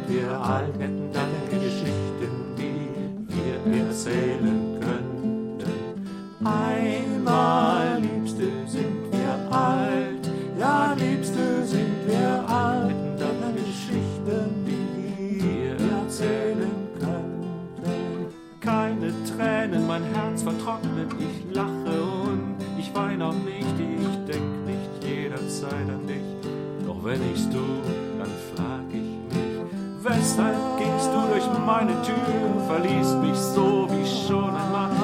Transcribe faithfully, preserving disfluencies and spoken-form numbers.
wir alt, hätten dann Geschichten, die wir erzählen könnten. Einmal, Liebste, sind wir alt, ja, Liebste, sind wir alt, hätten dann Geschichten, die wir erzählen könnten. Keine Tränen, mein Herz vertrocknet, ich lache und ich weine auch nicht, ich denk nicht jederzeit an dich. Doch wenn ich's tu, dann frag ich mich, weshalb gingst du durch meine Tür, verließt mich so wie schon einmal.